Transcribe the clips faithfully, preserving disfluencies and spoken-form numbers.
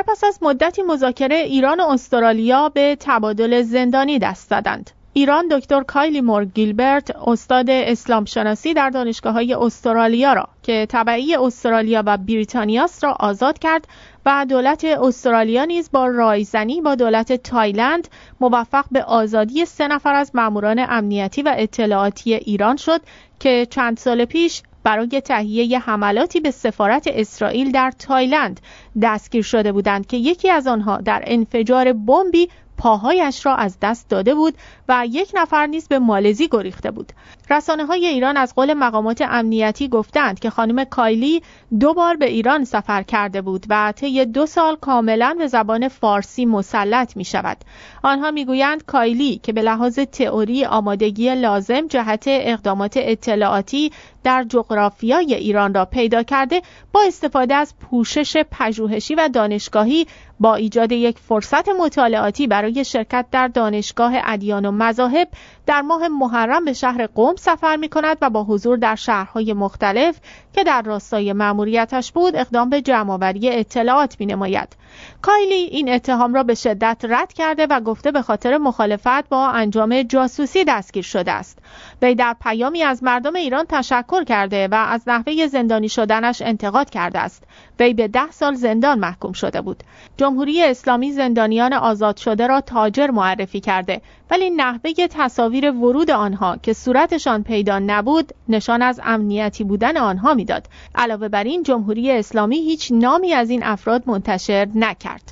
پس از مدتی مذاکره، ایران و استرالیا به تبادل زندانی دست زدند. ایران دکتر کایلی مور گیلبرت، استاد اسلام شناسی در دانشگاه‌های استرالیا را که تبعی استرالیا و بریتانیا است را آزاد کرد و دولت استرالیا نیز با رایزنی با دولت تایلند موفق به آزادی سه نفر از ماموران امنیتی و اطلاعاتی ایران شد که چند سال پیش برای تهیه حملاتی به سفارت اسرائیل در تایلند دستگیر شده بودند که یکی از آنها در انفجار بمبی پاهایش را از دست داده بود و یک نفر نیز به مالزی گریخته بود. رسانه‌های ایران از قول مقامات امنیتی گفتند که خانم کایلی دو بار به ایران سفر کرده بود و طی دو سال کاملا به زبان فارسی مسلط می شود. آنها می گویند کایلی که به لحاظ تئوری آمادگی لازم جهت اقدامات اطلاعاتی در جغرافیای ایران را پیدا کرده، با استفاده از پوشش پژوهشی و دانشگاهی با ایجاد یک فرصت مطالعاتی برای شرکت در دانشگاه ادیان و مذاهب در ماه محرم به شهر قم سفر می کند و با حضور در شهرهای مختلف که در راستای مأموریتش بود اقدام به جمع‌آوری اطلاعات می نماید. کایلی این اتهام را به شدت رد کرده و گفته به خاطر مخالفت با انجام جاسوسی دستگیر شده است. وی در پیامی از مردم ایران تشکر کرده و از نحوه زندانی شدنش انتقاد کرده است. وی به ده سال زندان محکوم شده بود. جمهوری اسلامی زندانیان آزاد شده را تاجر معرفی کرده، ولی نحوه تصاویر ورود آنها که صورتشان پیدا نبود نشان از امنیتی بودن آنها میداد. علاوه بر این جمهوری اسلامی هیچ نامی از این افراد منتشر نکرد.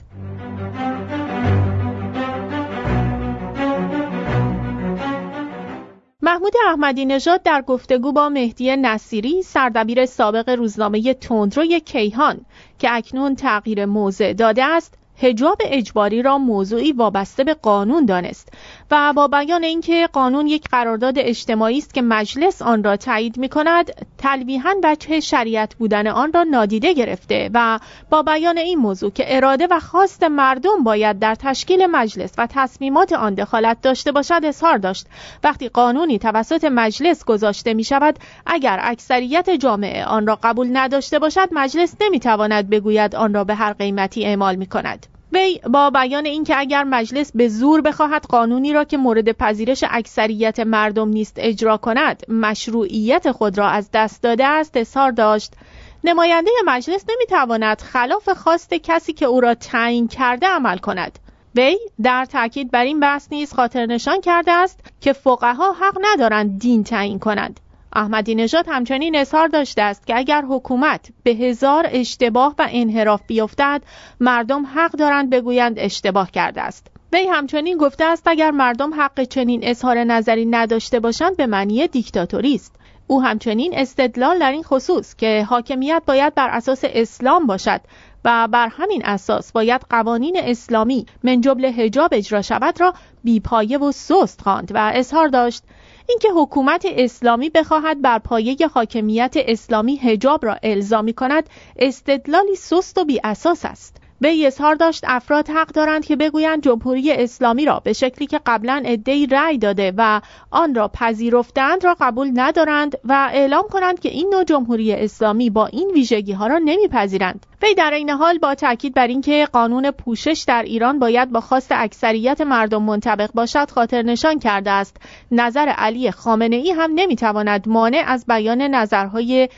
محمود احمدی نژاد در گفتگو با مهدی نصیری، سردبیر سابق روزنامه تندروی کیهان که اکنون تغییر موضع داده است، حجاب اجباری را موضوعی وابسته به قانون دانست و با بیان اینکه قانون یک قرارداد اجتماعی است که مجلس آن را تایید می‌کند، تلویحاً وجه شریعت بودن آن را نادیده گرفته و با بیان این موضوع که اراده و خواست مردم باید در تشکیل مجلس و تصمیمات آن دخالت داشته باشد اظهار داشت. وقتی قانونی توسط مجلس گذاشته می‌شود، اگر اکثریت جامعه آن را قبول نداشته باشد، مجلس نمی‌تواند بگوید آن را به هر قیمتی اعمال می‌کند. وی با بیان اینکه اگر مجلس به زور بخواهد قانونی را که مورد پذیرش اکثریت مردم نیست اجرا کند، مشروعیت خود را از دست داده است، اظهار داشت نماینده مجلس نمیتواند خلاف خواست کسی که او را تعیین کرده عمل کند. وی در تاکید بر این بحث نیز خاطر نشان کرده است که فقها حق ندارند دین تعیین کنند. احمدی نژاد همچنین اظهار داشته است که اگر حکومت به هزار اشتباه و انحراف بیفتد، مردم حق دارند بگویند اشتباه کرده است. وی همچنین گفته است اگر مردم حق چنین اظهار نظری نداشته باشند به معنی دیکتاتوری است. او همچنین استدلال در این خصوص که حاکمیت باید بر اساس اسلام باشد و بر همین اساس باید قوانین اسلامی من جمله حجاب اجرا شود را بی‌پایه و سست خواند و اظهار داشت اینکه حکومت اسلامی بخواهد بر پایه حاکمیت اسلامی حجاب را الزامی کند استدلالی سست و بی اساس است. وی اظهار داشت افراد حق دارند که بگویند جمهوری اسلامی را به شکلی که قبلا عده‌ای رأی داده و آن را پذیرفتند را قبول ندارند و اعلام کنند که این نوع جمهوری اسلامی با این ویژگی ها را نمیپذیرند. وی در این حال با تاکید بر اینکه قانون پوشش در ایران باید با خواست اکثریت مردم منطبق باشد خاطر نشان کرده است نظر علی خامنه‌ای هم نمیتواند مانع از بیان نظرهای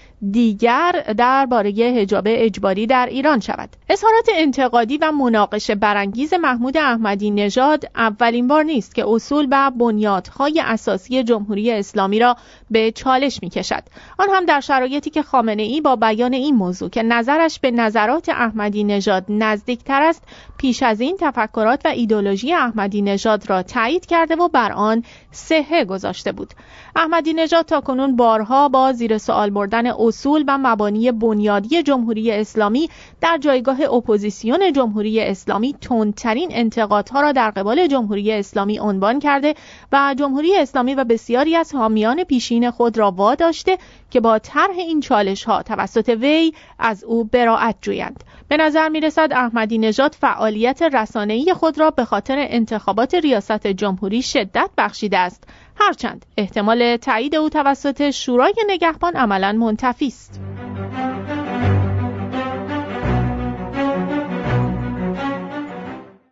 دیگر درباره حجاب اجباری در ایران شود. اظهارات انتقادی و مناقشه برانگیز محمود احمدی نژاد اولین بار نیست که اصول و بنیادهای اساسی جمهوری اسلامی را به چالش می‌کشد. آن هم در شرایطی که خامنه‌ای با بیان این موضوع که نظرش به نظرات احمدی نژاد نزدیکتر است، پیش از این تفکرات و ایدئولوژی احمدی نژاد را تایید کرده و بر آن صحه گذاشته بود. احمدی نژاد تاکنون بارها با زیر سوال بردن اصول و مبانی بنیادی جمهوری اسلامی در جایگاه اپوزیسیون جمهوری اسلامی تندترین انتقادها را در قبال جمهوری اسلامی عنوان کرده و جمهوری اسلامی و بسیاری از حامیان پیشین خود را واداشته که با طرح این چالش‌ها توسط وی از او براءت جویند. به نظر می‌رسد احمدی نژاد فعالیت رسانه‌ای خود را به خاطر انتخابات ریاست جمهوری شدت بخشیده است، هرچند احتمال تایید او توسط شورای نگهبان عملاً منتفی است.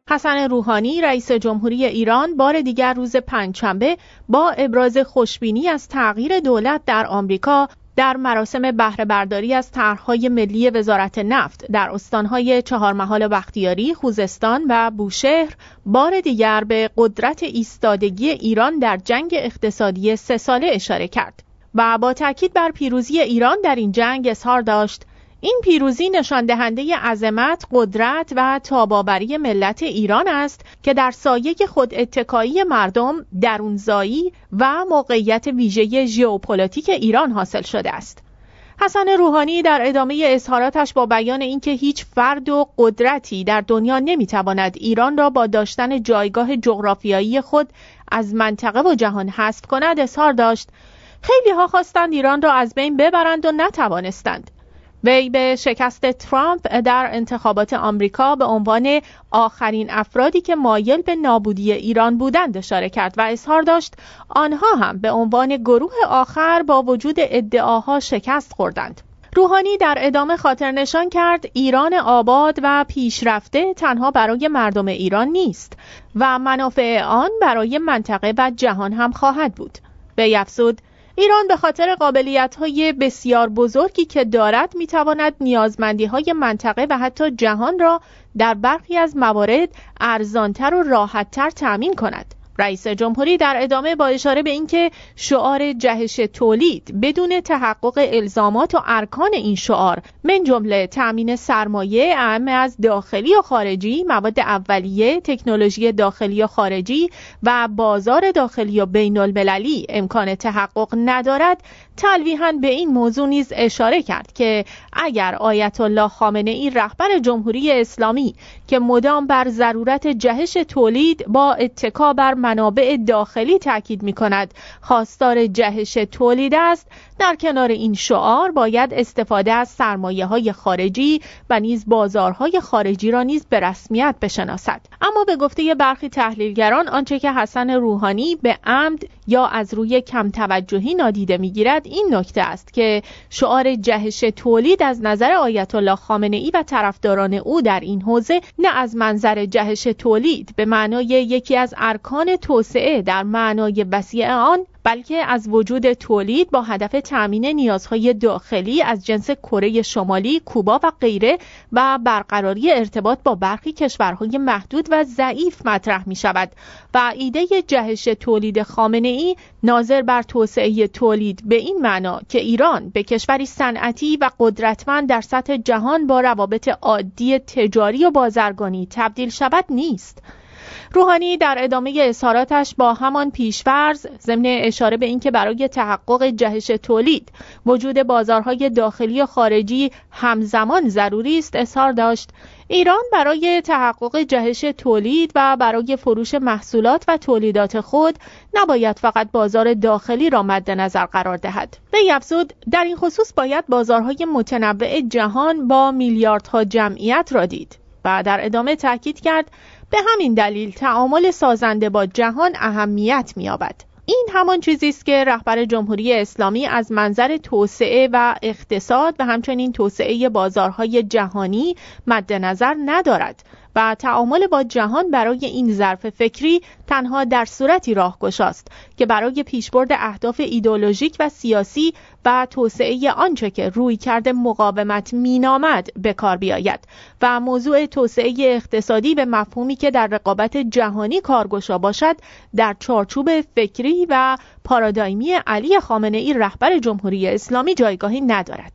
حسن روحانی رئیس جمهوری ایران بار دیگر روز پنجشنبه با ابراز خوشبینی از تغییر دولت در آمریکا در مراسم بهره برداری از طرح‌های ملی وزارت نفت در استان‌های چهارمحال بختیاری، خوزستان و بوشهر بار دیگر به قدرت ایستادگی ایران در جنگ اقتصادی سه ساله اشاره کرد و با تاکید بر پیروزی ایران در این جنگ اظهار داشت این پیروزی نشان دهنده عظمت، قدرت و تاب‌آوری ملت ایران است که در سایه خود اتکایی مردم، درونزایی و موقعیت ویژه ژئوپلیتیک ایران حاصل شده است. حسن روحانی در ادامه اظهاراتش با بیان اینکه هیچ فرد و قدرتی در دنیا نمیتواند ایران را با داشتن جایگاه جغرافیایی خود از منطقه و جهان حذف کند اظهار داشت خیلی ها خواستند ایران را از بین ببرند و نتوانستند. وی به شکست ترامپ در انتخابات آمریکا به عنوان آخرین افرادی که مایل به نابودی ایران بودند اشاره کرد و اظهار داشت آنها هم به عنوان گروه آخر با وجود ادعاها شکست خوردند. روحانی در ادامه خاطر نشان کرد ایران آباد و پیشرفته تنها برای مردم ایران نیست و منافع آن برای منطقه و جهان هم خواهد بود. وی افزود ایران به خاطر قابلیت‌های بسیار بزرگی که دارد می‌تواند نیازمندی‌های منطقه و حتی جهان را در برخی از موارد ارزان‌تر و راحت‌تر تأمین کند. رئیس جمهوری در ادامه با اشاره به اینکه شعار جهش تولید بدون تحقق الزامات و ارکان این شعار من جمله تأمین سرمایه اعم از داخلی و خارجی، مواد اولیه، تکنولوژی داخلی و خارجی و بازار داخلی و بین المللی امکان تحقق ندارد، تلویحاً به این موضوع نیز اشاره کرد که اگر آیت الله خامنه‌ای رهبر جمهوری اسلامی که مدام بر ضرورت جهش تولید با اتکا بر منابع داخلی تاکید می‌کند خواستار جهش تولید است، در کنار این شعار باید استفاده از سرمایه‌های خارجی و نیز بازارهای خارجی را نیز به رسمیت بشناسد. اما به گفته برخی تحلیلگران آنچه که حسن روحانی به عمد یا از روی کم توجهی نادیده می‌گیرد این نکته است که شعار جهش تولید از نظر آیت الله خامنه‌ای و طرفداران او در این حوزه نه از منظر جهش تولید به معنای یکی از ارکان توسعه در معنای وسیع آن، بلکه از وجود تولید با هدف تأمین نیازهای داخلی از جنس کره شمالی، کوبا و غیره و برقراری ارتباط با برخی کشورهای محدود و ضعیف مطرح می شود و ایده جهش تولید خامنه‌ای ناظر بر توسعه تولید به این معنا که ایران به کشوری صنعتی و قدرتمند در سطح جهان با روابط عادی تجاری و بازرگانی تبدیل شود نیست. روحانی در ادامه اظهاراتش با همان پیش‌فرض ضمن اشاره به اینکه برای تحقق جهش تولید وجود بازارهای داخلی و خارجی همزمان ضروری است اظهار داشت ایران برای تحقق جهش تولید و برای فروش محصولات و تولیدات خود نباید فقط بازار داخلی را مد نظر قرار دهد. وی افزود در این خصوص باید بازارهای متنوع جهان با میلیاردها جمعیت را دید و در ادامه تاکید کرد به همین دلیل تعامل سازنده با جهان اهمیت می‌یابد. این همان چیزی است که رهبر جمهوری اسلامی از منظر توسعه و اقتصاد و همچنین توسعه بازارهای جهانی مد نظر ندارد و تعامل با جهان برای این ظرف فکری تنها در صورتی راهگشاست که برای پیشبرد اهداف ایدئولوژیک و سیاسی و توسعه آنچه که روی کرده مقاومت مینامد به کار بیاید و موضوع توسعه اقتصادی به مفهومی که در رقابت جهانی کارگشا باشد در چارچوب فکری و پارادایمی علی خامنه‌ای رهبر جمهوری اسلامی جایگاهی ندارد.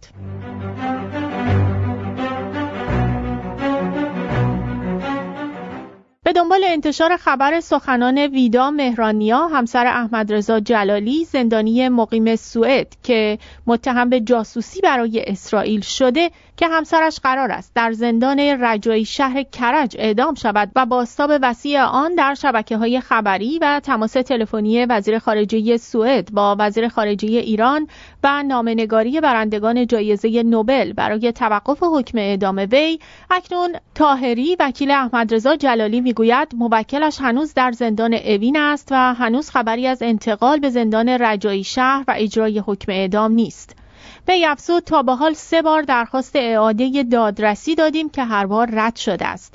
به دنبال انتشار خبر سخنان ویدا مهرانیا همسر احمد رضا جلالی زندانی مقیم سوئد که متهم به جاسوسی برای اسرائیل شده که همسرش قرار است در زندان رجایی شهر کرج اعدام شود و بازتاب وسیع آن در شبکه‌های خبری و تماس تلفنی وزیر خارجه سوئد با وزیر خارجه ایران و نامه‌نگاری برندگان جایزه نوبل برای توقف حکم اعدام وی، اکنون طاهری وکیل احمد رضا جلالی میگوید موکلش هنوز در زندان اوین است و هنوز خبری از انتقال به زندان رجایی شهر و اجرای حکم اعدام نیست. وی افزود تا به حال سه بار درخواست اعاده دادرسی دادیم که هر بار رد شده است.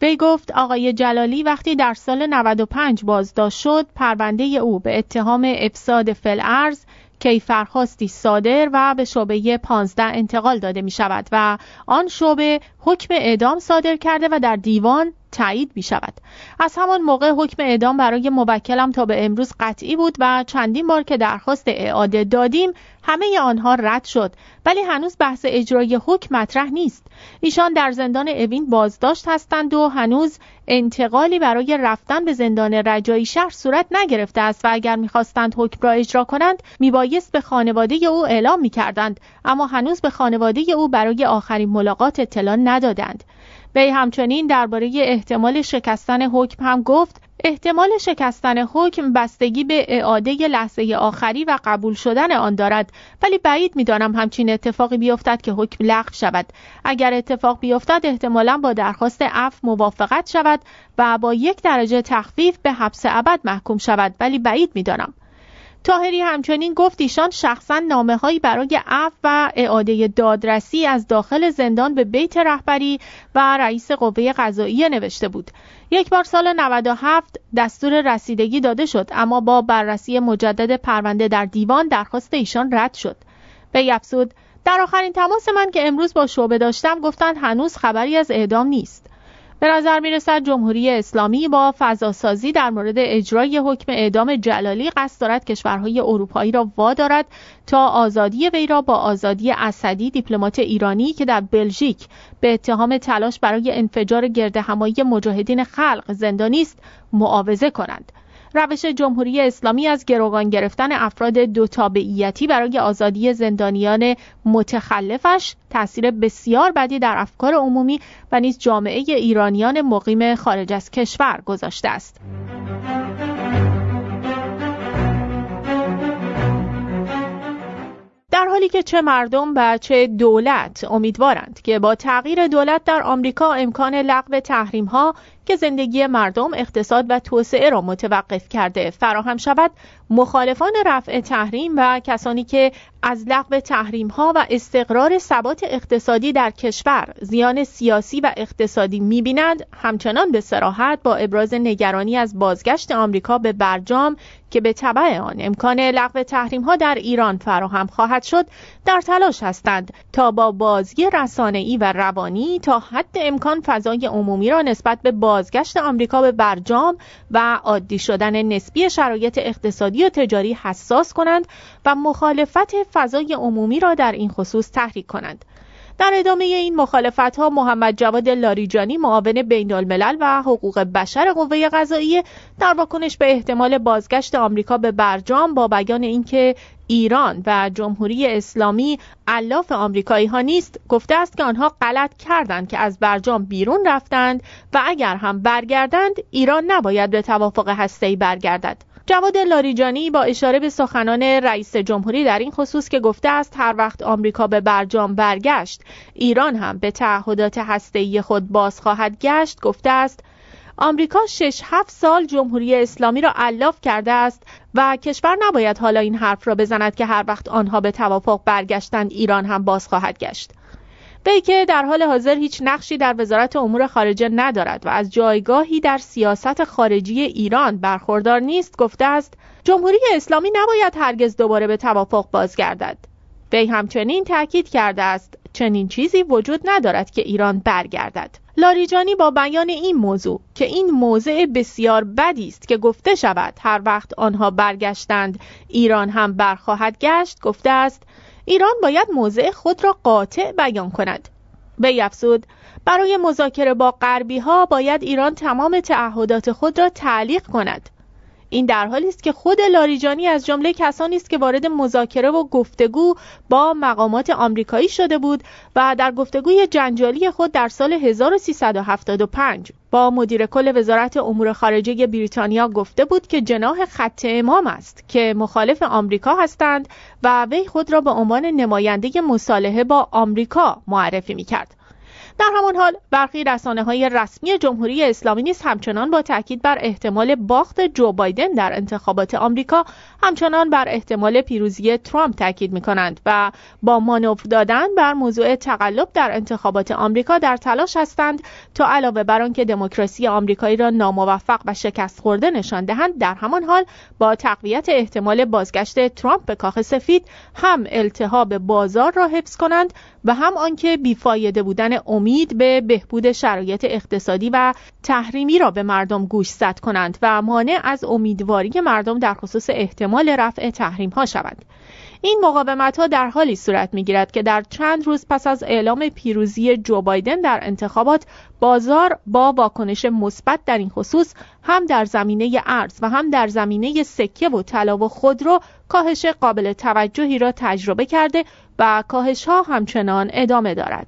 وی گفت آقای جلالی وقتی در سال نود و پنج بازداشت شد، پرونده او به اتهام افساد فی‌الارض کیفرخواستی صادر و به شعبه پانزده انتقال داده می شود و آن شعبه حکم اعدام صادر کرده و در دیوان تایید می شود. از همان موقع حکم اعدام برای موکلم تا به امروز قطعی بود و چندین بار که درخواست اعاده دادیم همه آنها رد شد، ولی هنوز بحث اجرای حکم مطرح نیست. ایشان در زندان اوین بازداشت هستند و هنوز انتقالی برای رفتن به زندان رجایی شهر صورت نگرفته است و اگر می‌خواستند حکم را اجرا کنند میبایست به خانواده او اعلام می‌کردند، اما هنوز به خانواده او برای آخرین ملاقات اطلاع ندادند. وی همچنین درباره احتمال شکستن حکم هم گفت احتمال شکستن حکم بستگی به اعاده لحظه آخری و قبول شدن آن دارد، ولی بعید می‌دانم همچین اتفاقی بیفتد که حکم لغو شود. اگر اتفاق بیفتد احتمالاً با درخواست عفو موافقت شود و با یک درجه تخفیف به حبس ابد محکوم شود، ولی بعید می‌دانم. طاهری همچنین گفت ایشان شخصاً نامه‌هایی برای عفو و اعاده دادرسی از داخل زندان به بیت رهبری و رئیس قوه قضاییه نوشته بود. یک بار سال نود و هفت دستور رسیدگی داده شد، اما با بررسی مجدد پرونده در دیوان درخواست ایشان رد شد. وی افزود در آخرین تماس من که امروز با شعبه داشتم گفتند هنوز خبری از اعدام نیست. به نظر می‌رسد جمهوری اسلامی با فضاسازی در مورد اجرای حکم اعدام جلالی قصد دارد کشورهای اروپایی را وادارد تا آزادی وی را با آزادی اسدی، دیپلمات ایرانی که در بلژیک به اتهام تلاش برای انفجار گردهمایی مجاهدین خلق زندانی است معاوضه کنند. روش جمهوری اسلامی از گروگان گرفتن افراد دو تابعیتی برای آزادی زندانیان متخلفش تأثیر بسیار بدی در افکار عمومی و نیز جامعه ایرانیان مقیم خارج از کشور گذاشته است. در حالی که چه مردم و چه دولت امیدوارند که با تغییر دولت در آمریکا امکان لغو تحریم‌ها که زندگی مردم، اقتصاد و توسعه را متوقف کرده فراهم شود، مخالفان رفع تحریم و کسانی که از لغو تحریم‌ها و استقرار ثبات اقتصادی در کشور زیان سیاسی و اقتصادی می‌بینند، همچنان به صراحت با ابراز نگرانی از بازگشت آمریکا به برجام که به تبع آن امکان لغو تحریم‌ها در ایران فراهم خواهد شد، در تلاش هستند تا با بازی رسانه‌ای و روانی تا حد امکان فضای عمومی را نسبت به بازگشت آمریکا به برجام و عادی شدن نسبی شرایط اقتصادی و تجاری حساس کنند و مخالفت فضای عمومی را در این خصوص تحریک کنند. در ادامه این مخالفت‌ها محمد جواد لاریجانی، معاون بین‌الملل و حقوق بشر قوه قضاییه، در واکنش به احتمال بازگشت آمریکا به برجام با بیان اینکه ایران و جمهوری اسلامی الاف آمریکایی ها نیست، گفته است که آنها غلط کردند که از برجام بیرون رفتند و اگر هم برگردند ایران نباید به توافق هسته‌ای برگردد. جواد لاریجانی با اشاره به سخنان رئیس جمهوری در این خصوص که گفته است هر وقت آمریکا به برجام برگشت ایران هم به تعهدات هسته‌ای خود باز خواهد گشت، گفته است آمریکا شش هفت سال جمهوری اسلامی را الاف کرده است و کشور نباید حالا این حرف را بزند که هر وقت آنها به توافق برگشتند ایران هم باز خواهد گشت. وی که در حال حاضر هیچ نقشی در وزارت امور خارجه ندارد و از جایگاهی در سیاست خارجی ایران برخوردار نیست، گفته است جمهوری اسلامی نباید هرگز دوباره به توافق بازگردد. وی همچنین تاکید کرده است چنین چیزی وجود ندارد که ایران برگردد. لاریجانی با بیان این موضوع که این موضع بسیار بدی است که گفته شود هر وقت آنها برگشتند ایران هم برخواهد گشت، گفته است ایران باید موضع خود را قاطع بیان کند. وی افزود برای مذاکره با غربی ها باید ایران تمام تعهدات خود را تعلیق کند. این در حالی است که خود لاریجانی از جمله کسانی است که وارد مذاکره و گفتگو با مقامات آمریکایی شده بود و در گفتگوی جنجالی خود در سال هزار و سیصد و هفتاد و پنج با مدیر کل وزارت امور خارجه بریتانیا گفته بود که جناح خط امام است که مخالف آمریکا هستند و وی خود را به عنوان نماینده مصالحه با آمریکا معرفی می‌کرد. در همان حال برخی رسانه‌های رسمی جمهوری اسلامی نیز همچنان با تاکید بر احتمال باخت جو بایدن در انتخابات آمریکا همچنان بر احتمال پیروزی ترامپ تاکید می‌کنند و با مانور دادن بر موضوع تقلب در انتخابات آمریکا در تلاش هستند تا علاوه بر آنکه دموکراسی آمریکایی را ناموفق و شکست خورده نشان دهند، در همان حال با تقویت احتمال بازگشت ترامپ به کاخ سفید هم التهاب بازار را حفظ کنند و هم آنکه بیفایده بودن امید به بهبود شرایط اقتصادی و تحریمی را به مردم گوشزد کنند و مانع از امیدواری مردم در خصوص احتمال رفع تحریم ها شوند. این مقاومت ها در حالی صورت می گیرد که در چند روز پس از اعلام پیروزی جو بایدن در انتخابات بازار با واکنش مثبت در این خصوص هم در زمینه ارز و هم در زمینه سکه و طلا و خودرو کاهش قابل توجهی را تجربه کرده و کاهش ها همچنان ادامه دارد.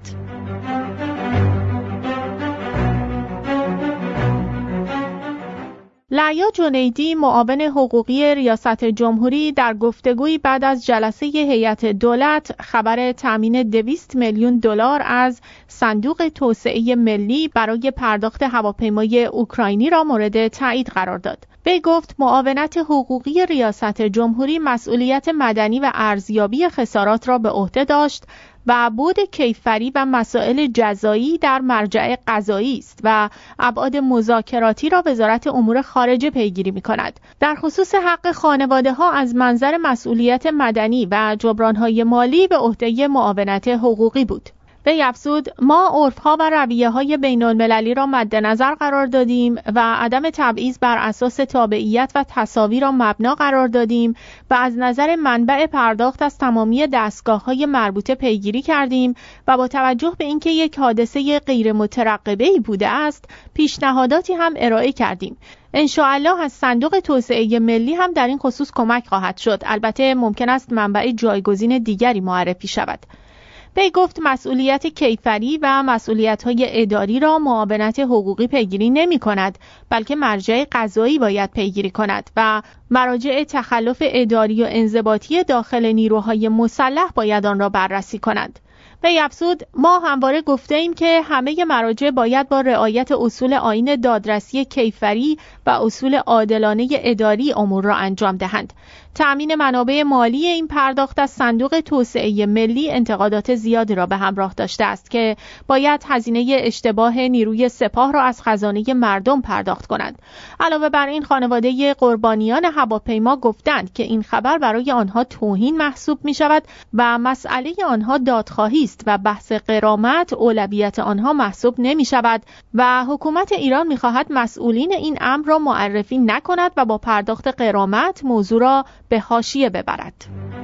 لعیا جنیدی، معاون حقوقی ریاست جمهوری، در گفتگویی بعد از جلسه هیئت دولت خبر تامین دویست میلیون دلار از صندوق توسعه ملی برای پرداخت هواپیمای اوکراینی را مورد تایید قرار داد. وی گفت معاونت حقوقی ریاست جمهوری مسئولیت مدنی و ارزیابی خسارات را به عهده داشت و بود کیفری و مسائل جزایی در مرجع قضایی است و ابعاد مذاکراتی را وزارت امور خارجه پیگیری می‌کند. در خصوص حق خانواده‌ها از منظر مسئولیت مدنی و جبران‌های مالی به عهده معاونت حقوقی بود. وی افزود: ما عرف‌ها و رویه‌های بین‌المللی را مد نظر قرار دادیم و عدم تبعیض بر اساس تابعیت و تساوی را مبنا قرار دادیم و از نظر منبع پرداخت از تمامی دستگاه‌های مربوطه پیگیری کردیم و با توجه به اینکه یک حادثه غیر مترقبه‌ای بوده است، پیشنهاداتی هم ارائه کردیم. ان شاء الله از صندوق توسعه ملی هم در این خصوص کمک خواهد شد. البته ممکن است منبع جایگزین دیگری معرفی شود. وی گفت مسئولیت کیفری و مسئولیت‌های اداری را معاونت حقوقی پیگیری نمی‌کند، بلکه مرجع قضایی باید پیگیری کند و مراجع تخلف اداری و انضباطی داخل نیروهای مسلح باید آن را بررسی کنند. وی افزود: ما همواره گفته ایم که همه مراجع باید با رعایت اصول آیین دادرسی کیفری و اصول عادلانه اداری امور را انجام دهند. تأمین منابع مالی این پرداخت از صندوق توسعه ملی انتقادات زیادی را به همراه داشته است که باید هزینه اشتباه نیروی سپاه را از خزانه مردم پرداخت کنند. علاوه بر این خانواده قربانیان هواپیما گفتند که این خبر برای آنها توهین محسوب می شود و مسئله آنها دادخواهی است و بحث غرامت اولویت آنها محسوب نمی شود و حکومت ایران می خواهد مسئولین این امر را معرفی نکند و با پرداخت غرامت موضوع را به حاشیه ببرد.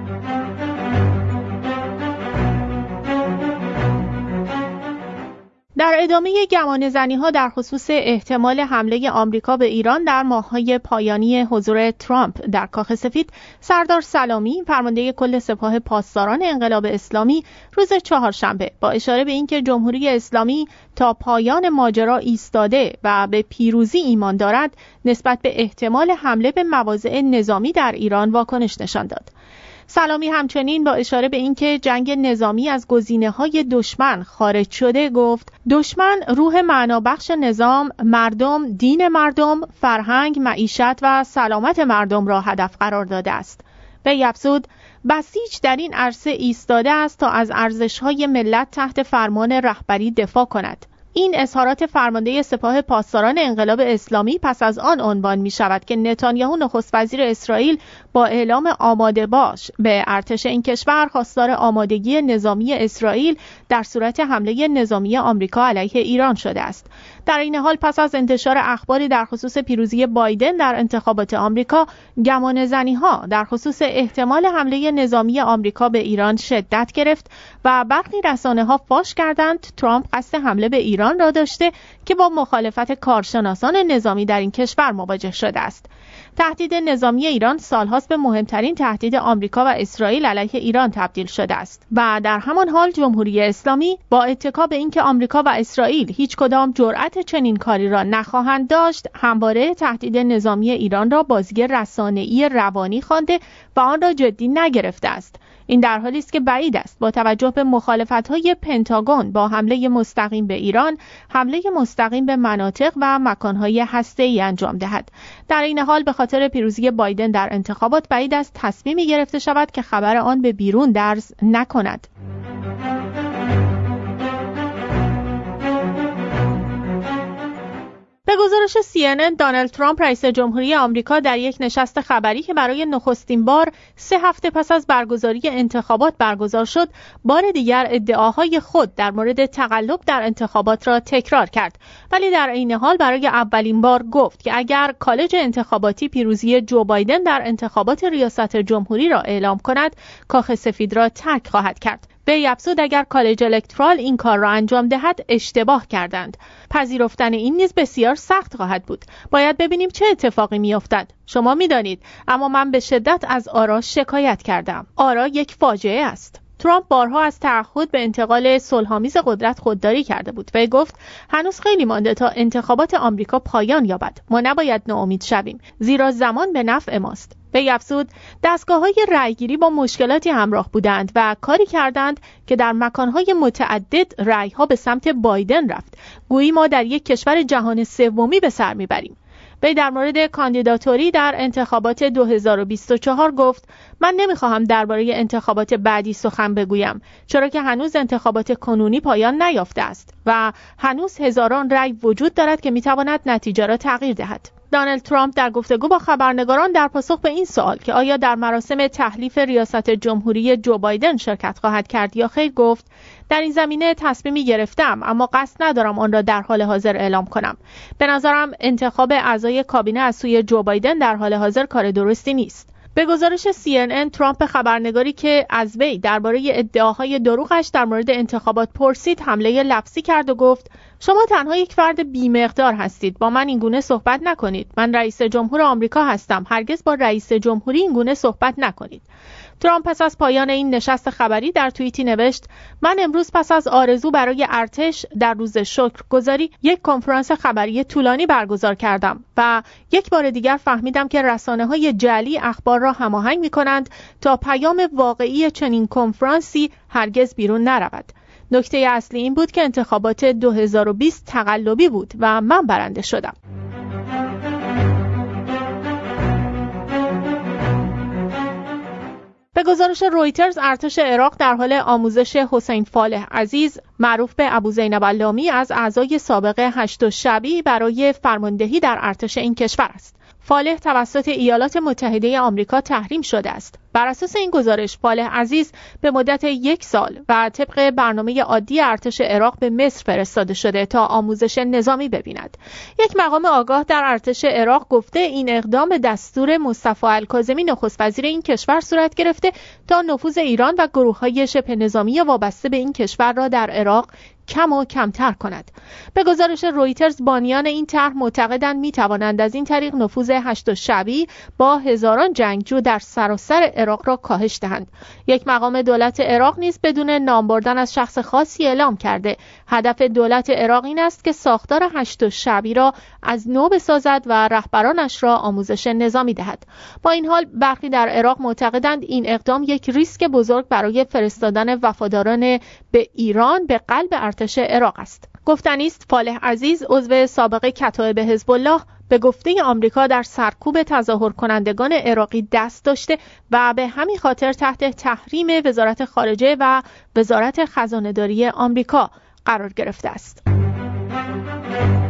در ادامه گمانه‌زنی‌ها در خصوص احتمال حمله آمریکا به ایران در ماه‌های پایانی حضور ترامپ در کاخ سفید، سردار سلامی، فرمانده کل سپاه پاسداران انقلاب اسلامی، روز چهارشنبه با اشاره به اینکه جمهوری اسلامی تا پایان ماجرا ایستاده و به پیروزی ایمان دارد، نسبت به احتمال حمله به مواضع نظامی در ایران واکنش نشان داد. سلامی همچنین با اشاره به اینکه جنگ نظامی از گزینه‌های دشمن خارج شده گفت: دشمن روح معنابخش نظام، مردم، دین مردم، فرهنگ، معیشت و سلامت مردم را هدف قرار داده است. وی افزود: بسیج در این عرصه ایستاده است تا از ارزش‌های ملت تحت فرمان رهبری دفاع کند. این اظهارات فرمانده سپاه پاسداران انقلاب اسلامی پس از آن عنوان می شود که نتانیاهو نخست وزیر اسرائیل با اعلام آماده باش به ارتش این کشور خواستار آمادگی نظامی اسرائیل در صورت حمله نظامی آمریکا علیه ایران شده است. در این حال پس از انتشار اخباری در خصوص پیروزی بایدن در انتخابات آمریکا، گمانه‌زنی‌ها در خصوص احتمال حمله نظامی آمریکا به ایران شدت گرفت و برخی رسانه‌ها فاش کردند ترامپ قصد حمله به ایران را داشته که با مخالفت کارشناسان نظامی در این کشور مواجه شده است. تهدید نظامی ایران سالهاست به مهمترین تهدید آمریکا و اسرائیل علیه ایران تبدیل شده است و در همان حال جمهوری اسلامی با اتکا به اینکه آمریکا و اسرائیل هیچ کدام جرأت چنین کاری را نخواهند داشت، همواره تهدید نظامی ایران را بازی رسانه‌ای روانی خوانده و آن را جدی نگرفته است. این در حالی است که بعید است با توجه به مخالفت‌های پنتاگون با حمله مستقیم به ایران، حمله مستقیم به مناطق و مکان‌های هسته‌ای انجام دهد. در این حال به خاطر پیروزی بایدن در انتخابات بعید است تصمیمی گرفته شود که خبر آن به بیرون درز نکند. به گزارش سی ان ان، دونالد ترامپ رئیس جمهوری آمریکا در یک نشست خبری که برای نخستین بار سه هفته پس از برگزاری انتخابات برگزار شد، بار دیگر ادعاهای خود در مورد تقلب در انتخابات را تکرار کرد، ولی در عین حال برای اولین بار گفت که اگر کالج انتخاباتی پیروزی جو بایدن در انتخابات ریاست جمهوری را اعلام کند، کاخ سفید را ترک خواهد کرد. وی افزود اگر کالج الکترال این کار را انجام دهد اشتباه کردند. پذیرفتن این نیز بسیار سخت خواهد بود. باید ببینیم چه اتفاقی میافتد. شما میدانید، اما من به شدت از آرا شکایت کردم. آرا یک فاجعه است. ترامپ بارها از تعهد به انتقال صلح‌آمیز قدرت خودداری کرده بود. وی گفت هنوز خیلی مانده تا انتخابات آمریکا پایان یابد. ما نباید ناامید شویم، زیرا زمان به نفع ماست. وی افزود دستگاه‌های رأیگیری با مشکلاتی همراه بودند و کاری کردند که در مکان‌های متعدد رأی‌ها به سمت بایدن رفت. گویی ما در یک کشور جهان سومی به سر میبریم. وی در مورد کاندیداتوری در انتخابات دو هزار و بیست و چهار گفت من نمیخواهم درباره انتخابات بعدی سخن بگویم، چرا که هنوز انتخابات کنونی پایان نیافته است و هنوز هزاران رأی وجود دارد که میتواند نتیجه را تغییر دهد. دونالد ترامپ در گفتگو با خبرنگاران در پاسخ به این سوال که آیا در مراسم تحلیف ریاست جمهوری جو بایدن شرکت خواهد کرد یا خیر، گفت در این زمینه تصمیمی گرفتم، اما قصد ندارم آن را در حال حاضر اعلام کنم. به نظرم انتخاب اعضای کابینه از سوی جو بایدن در حال حاضر کار درستی نیست. به گزارش سی ان ان، ترامپ خبرنگاری که از وی درباره ادعاهای دروغش در مورد انتخابات پرسید، حمله لفظی کرد و گفت شما تنها یک فرد بی‌مقدار هستید. با من اینگونه صحبت نکنید. من رئیس جمهور آمریکا هستم. هرگز با رئیس جمهوری اینگونه صحبت نکنید. ترامپ پس از پایان این نشست خبری در توییتی نوشت من امروز پس از آرزو برای ارتش در روز شکرگزاری یک کنفرانس خبری طولانی برگزار کردم و یک بار دیگر فهمیدم که رسانه‌های جعلی اخبار را هماهنگ می‌کنند تا پیام واقعی چنین کنفرانسی هرگز بیرون نرود. نکته اصلی این بود که انتخابات دو هزار و بیست تقلبی بود و من برنده شدم. به گزارش رویترز، ارتش عراق در حال آموزش حسین فالح عزیز معروف به ابو زینب اللامی از اعضای سابق هشت شعبی برای فرماندهی در ارتش این کشور است. فالح توسط ایالات متحده آمریکا تحریم شده است. بر اساس این گزارش، فالح عزیز به مدت یک سال و طبق برنامه عادی ارتش عراق به مصر فرستاده شده تا آموزش نظامی ببیند. یک مقام آگاه در ارتش عراق گفته این اقدام به دستور مصطفی الکاظمی نخست وزیر این کشور صورت گرفته تا نفوذ ایران و گروه‌های شبه نظامی وابسته به این کشور را در عراق کم و کمتر کند. به گزارش رویترز، بانیان این طرح معتقدند می‌توانند از این طریق نفوذ هشت شعبی با هزاران جنگجو در سراسر عراق را کاهش دهند. یک مقام دولت عراق نیز بدون نام بردن از شخص خاصی اعلام کرده هدف دولت عراق این است که ساختار هشت شعبی را از نو بسازد و رهبرانش را آموزش نظامی دهد. با این حال برخی در عراق معتقدند این اقدام یک ریسک بزرگ برای فرستادن وفاداران به ایران به قلب ارتش عراق است. گفتنی است فالح عزیز عضو سابق کتایب حزب الله به گفته آمریکا در سرکوب تظاهر کنندگان عراقی دست داشته و به همین خاطر تحت تحریم وزارت خارجه و وزارت خزانه‌داری آمریکا قرار گرفته است.